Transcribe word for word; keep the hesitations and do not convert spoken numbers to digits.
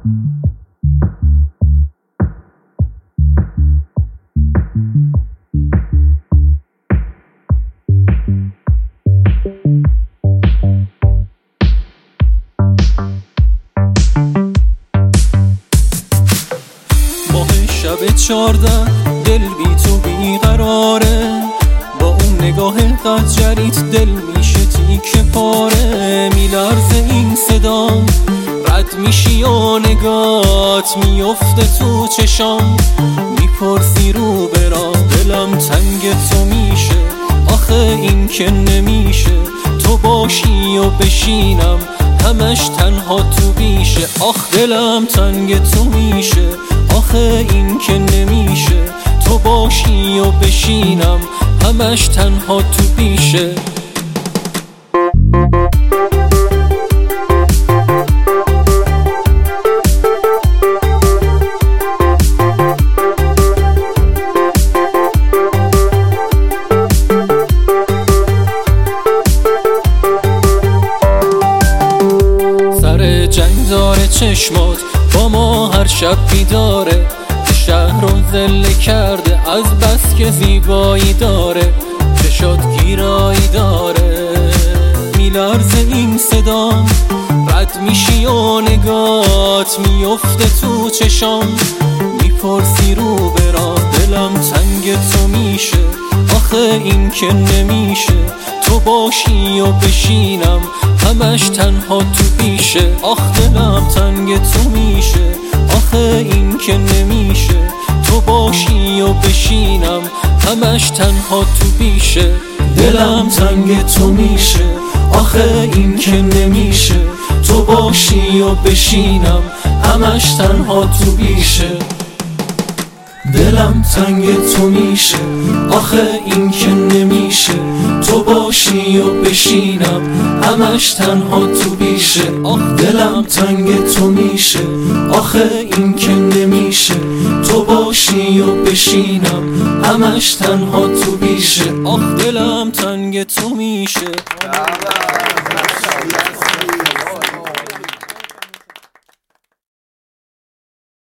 شب چارده دل بی تو بیقراره، با اون نگاه قجریت دل میشه تیکه پاره. میلرزه این صدام رد میشی و نگات میفته تو چشام، میپرسی رو برا دلم تنگ تو میشه، آخه این که نمیشه تو باشی و بشینم همش تنها تو بیشه. آخ دلم تنگ تو میشه، آخه این که نمیشه تو باشی و بشینم همش تنها تو بیشه. سر جنگ داره چشمات با ما هر شب بیداره، شهر رو ذله کرده از بس که زیبایی داره، چشات گیرایی داره. میلرزه این صدام رد میشی و نگات میفته تو چشام، میپرسی رو برا دلم تنگ تو میشه، آخه این که نمیشه تو باشی و بشینم همش تنها تو بیشه. آخ دلم تنگ تو میشه، آخه این که نمیشه تو باشی و بشینم همش تنها تو بیشه. دلم تنگ تو میشه، آخه این که نمیشه تو باشی و بشینم همش تنها تو بیشه. دلم تنگ تو میشه، آخه این که نمیشه تو باشی و بشینم همش تنها تو بیشه. آخ دلم تنگ تو میشه، آخه این که نمیشه تو باشی و بشینم همش تنها تو بیشه. آخ دلم تنگ تو میشه.